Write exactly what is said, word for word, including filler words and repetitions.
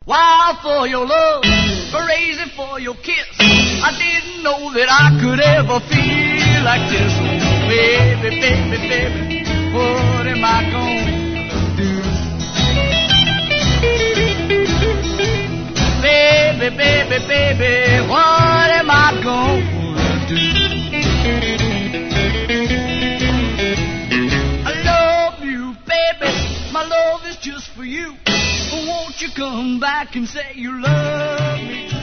wild for your love, crazy for your kiss. I didn't know that I could ever feel like this. Baby, baby, baby, what am I gonna do? Baby, baby, baby, what am I gonna do? I love you, baby, my love is just for you. Won't you come back and say you love me too?